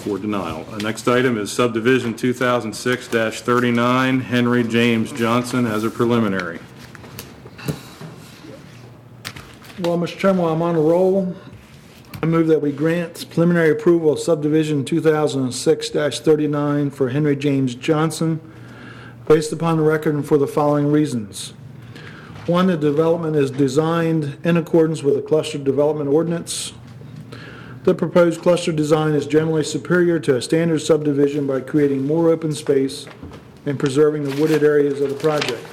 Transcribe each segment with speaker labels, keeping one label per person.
Speaker 1: for denial. Next item is subdivision 2006-39, Henry James Johnson as a preliminary.
Speaker 2: Well, Mr. Chairman, while I'm on a roll, I move that we grant preliminary approval of subdivision 2006-39 for Henry James Johnson based upon the record and for the following reasons. One, the development is designed in accordance with the cluster development ordinance. The proposed cluster design is generally superior to a standard subdivision by creating more open space and preserving the wooded areas of the project.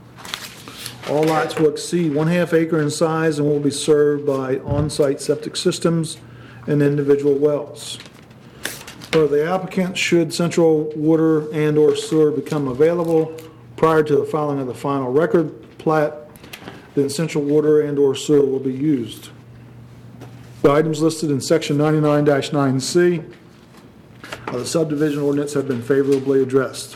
Speaker 2: All lots will exceed 1/2 acre in size and will be served by on-site septic systems and individual wells. For the applicant, should central water and or sewer become available prior to the filing of the final record plat, then central water and or sewer will be used. The items listed in section 99-9C of the subdivision ordinance have been favorably addressed.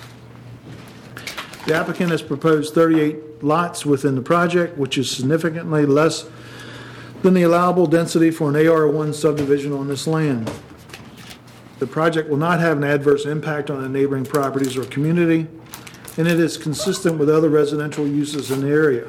Speaker 2: The applicant has proposed 38 lots within the project, which is significantly less than the allowable density for an AR1 subdivision on this land. The project will not have an adverse impact on the neighboring properties or community, and it is consistent with other residential uses in the area.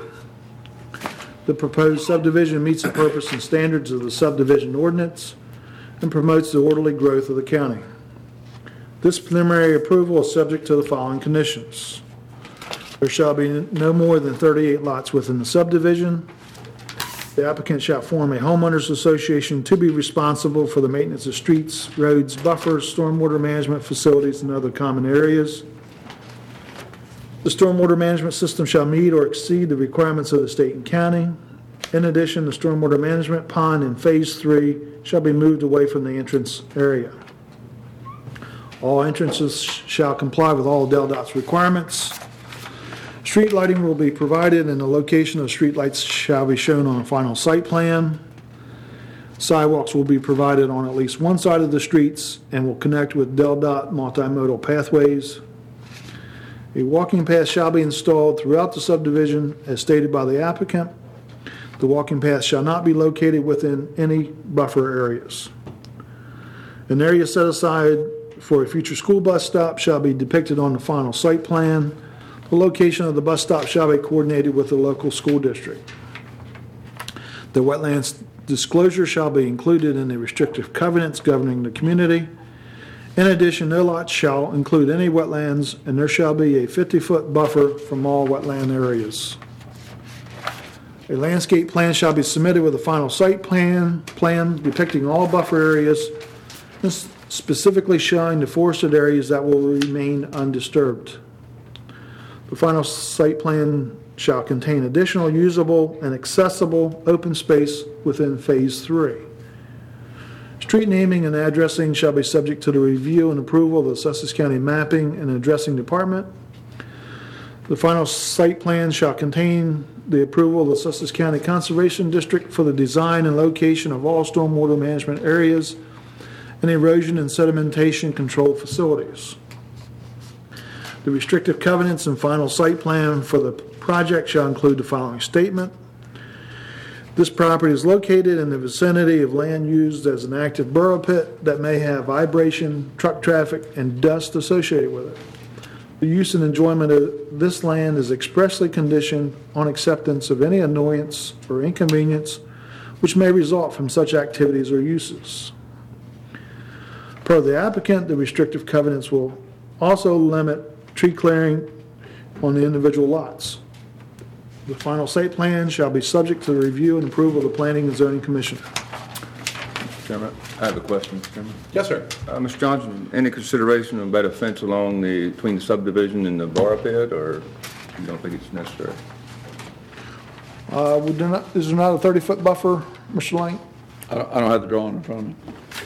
Speaker 2: The proposed subdivision meets the purpose and standards of the subdivision ordinance and promotes the orderly growth of the county. This preliminary approval is subject to the following conditions. There shall be no more than 38 lots within the subdivision. The applicant shall form a homeowners association to be responsible for the maintenance of streets, roads, buffers, stormwater management facilities, and other common areas. The stormwater management system shall meet or exceed the requirements of the state and county. In addition, the stormwater management pond in Phase 3 shall be moved away from the entrance area. All entrances shall comply with all DelDOT's requirements. Street lighting will be provided and the location of street lights shall be shown on a final site plan. Sidewalks will be provided on at least one side of the streets and will connect with DelDOT multimodal pathways. A walking path shall be installed throughout the subdivision as stated by the applicant. The walking path shall not be located within any buffer areas. An area set aside for a future school bus stop shall be depicted on the final site plan. The location of the bus stop shall be coordinated with the local school district. The wetlands disclosure shall be included in the restrictive covenants governing the community. In addition, no lot shall include any wetlands, and there shall be a 50-foot buffer from all wetland areas. A landscape plan shall be submitted with a final site plan depicting all buffer areas, and specifically showing the forested areas that will remain undisturbed. The final site plan shall contain additional usable and accessible open space within Phase 3. Street naming and addressing shall be subject to the review and approval of the Sussex County Mapping and Addressing Department. The final site plan shall contain the approval of the Sussex County Conservation District for the design and location of all stormwater management areas and erosion and sedimentation control facilities. The restrictive covenants and final site plan for the project shall include the following statement. This property is located in the vicinity of land used as an active borough pit that may have vibration, truck traffic, and dust associated with it. The use and enjoyment of this land is expressly conditioned on acceptance of any annoyance or inconvenience which may result from such activities or uses. Per the applicant, the restrictive covenants will also limit tree clearing on the individual lots. The final site plan shall be subject to the review and approval of the Planning and Zoning Commission.
Speaker 3: Mr. Chairman, I have a question, Mr. Chairman.
Speaker 4: Yes, sir.
Speaker 3: Mr. Johnson, any consideration about a fence along between the subdivision and the borough pit, or you don't think it's necessary?
Speaker 2: Is there not a 30-foot buffer, Mr. Lane?
Speaker 4: I don't have the drawing in front of me.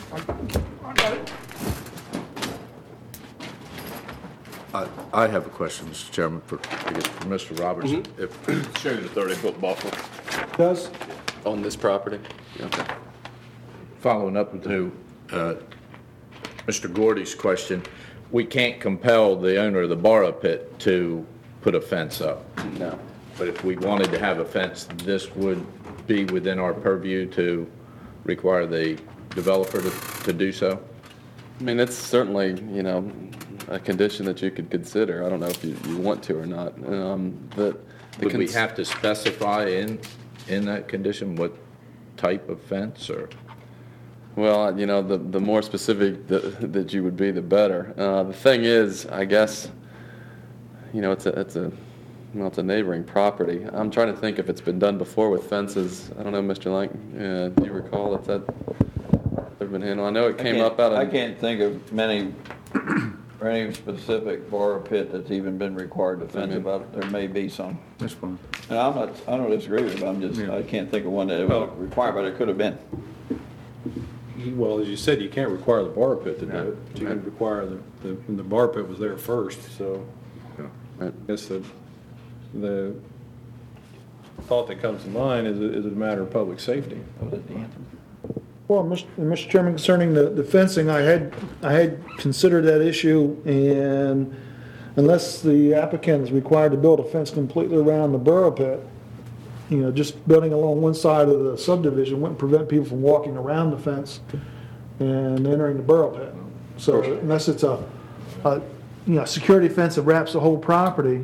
Speaker 5: I have a question, Mr. Chairman, for Mr. Roberts. If
Speaker 4: Show you the 30-foot buffer
Speaker 2: Does?
Speaker 5: on this property,
Speaker 4: Okay.
Speaker 5: following up to Mr. Gordy's question, we can't compel the owner of the borough pit to put a fence up.
Speaker 4: No.
Speaker 5: But if we wanted to have a fence, this would be within our purview to require the developer to do so?
Speaker 6: I mean, it's certainly, a condition that you could consider. I don't know if you want to or not.
Speaker 5: Would we have to specify in that condition what type of fence or?
Speaker 6: Well, the more specific that you would be, the better. The thing is, I guess, it's a neighboring property. I'm trying to think if it's been done before with fences. I don't know, Mr. Lang, do you recall if that ever been handled? I know it came up out of.
Speaker 4: I can't think of many, or any specific bar or pit that's even been required to fence about. There may be some.
Speaker 3: That's fine.
Speaker 4: And I don't disagree with it, I can't think of one that was required, but it could have been.
Speaker 1: Well, as you said, you can't require the bar pit to do it. You can require the bar pit was there first, so I guess the thought that comes to mind is a matter of public safety.
Speaker 2: Well, Mr. Chairman, concerning the fencing, I had considered that issue, and unless the applicant is required to build a fence completely around the borough pit, just building along one side of the subdivision wouldn't prevent people from walking around the fence and entering the borough pit. So unless it's a security fence that wraps the whole property,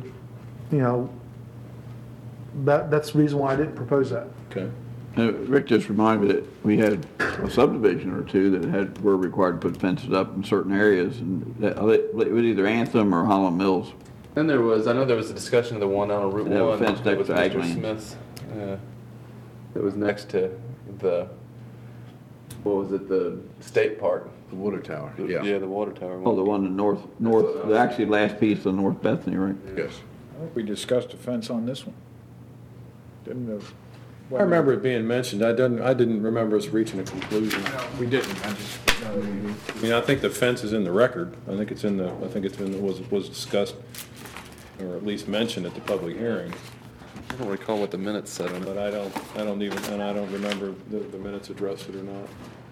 Speaker 2: that's the reason why I didn't propose that.
Speaker 1: Okay.
Speaker 4: Rick just reminded me that we had a subdivision or two that were required to put fences up in certain areas, and it was either Anthem or Holland Mills.
Speaker 6: Then I know there was a discussion of the one out on Route
Speaker 4: They have a
Speaker 6: 1.
Speaker 4: fence next
Speaker 6: with
Speaker 4: to
Speaker 6: Mr.
Speaker 4: Ag Lanes.
Speaker 6: Smith's. It was next to the, what was it, the state park?
Speaker 5: The water tower,
Speaker 6: Yeah, the water tower.
Speaker 4: Oh, the one in north, the actually last piece of North Bethany, right?
Speaker 5: Yes.
Speaker 7: I think we discussed a fence on this one. Didn't we?
Speaker 1: I remember it being mentioned. I didn't remember us reaching a conclusion.
Speaker 7: We didn't.
Speaker 1: I think the fence is in the record. I think was discussed or at least mentioned at the public hearing.
Speaker 6: I don't recall what the minutes said on it.
Speaker 1: But I don't remember the minutes addressed it or not.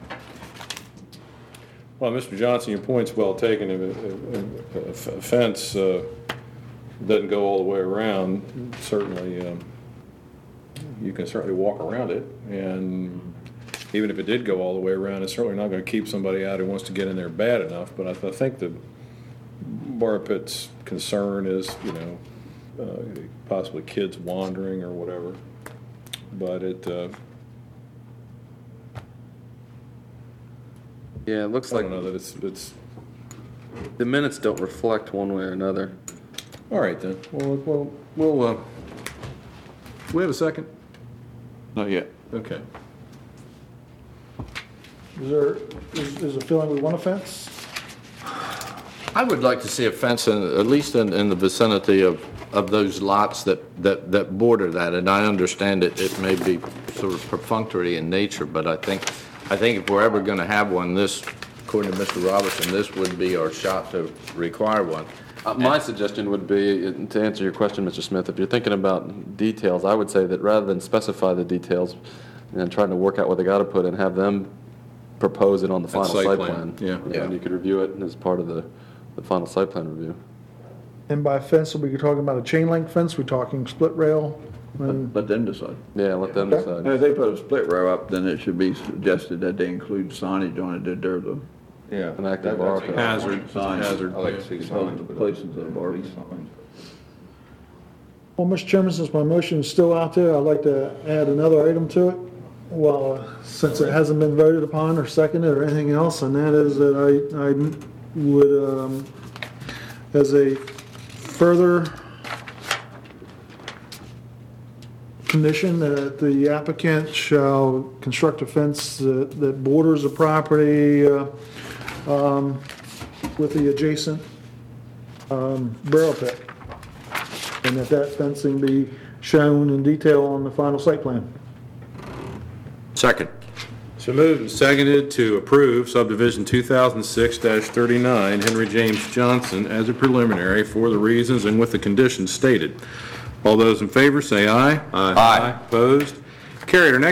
Speaker 1: Well, Mr. Johnson, your point's well taken. If a fence doesn't go all the way around, certainly you can certainly walk around it. And even if it did go all the way around, it's certainly not going to keep somebody out who wants to get in there bad enough. But I think the bar pit's concern is, possibly kids wandering or whatever. But
Speaker 6: Yeah, it looks
Speaker 1: I
Speaker 6: like
Speaker 1: don't know that it's.
Speaker 6: the minutes don't reflect one way or another.
Speaker 1: All right then. We'll we have a second?
Speaker 4: Not yet.
Speaker 1: Okay.
Speaker 2: Is a feeling we want a fence?
Speaker 5: I would like to see a fence at least in the vicinity of those lots that border that, and I understand it may be sort of perfunctory in nature, but I think if we're ever going to have one, this, according to Mr. Robertson, this would be our shot to require one.
Speaker 6: My suggestion would be, to answer your question, Mr. Smith, if you're thinking about details, I would say that rather than specify the details and trying to work out what they got to put in, have them propose it on the final site plan.
Speaker 1: Yeah.
Speaker 6: And you could review it as part of the final site plan review.
Speaker 2: And by fence, are we talking about a chain link fence? We're talking split rail?
Speaker 4: Let them decide.
Speaker 6: Yeah, let them
Speaker 2: Okay.
Speaker 6: decide.
Speaker 4: And if they put a split rail up, then it should be suggested that they include signage on it that they're the
Speaker 3: Yeah.
Speaker 6: An active bar pit.
Speaker 1: Hazard.
Speaker 4: signs.
Speaker 3: I like to see signs.
Speaker 4: Places of the bars.
Speaker 2: Well, Mr. Chairman, since my motion is still out there, I'd like to add another item to it. Well, since it hasn't been voted upon or seconded or anything else, and that is that I would, as a further condition, that the applicant shall construct a fence that borders the property with the adjacent barrel pit, and that fencing be shown in detail on the final site plan.
Speaker 5: Second.
Speaker 1: So moved and seconded to approve subdivision 2006-39 Henry James Johnson as a preliminary for the reasons and with the conditions stated. All those in favor say aye. Aye. Opposed? Carried. Our next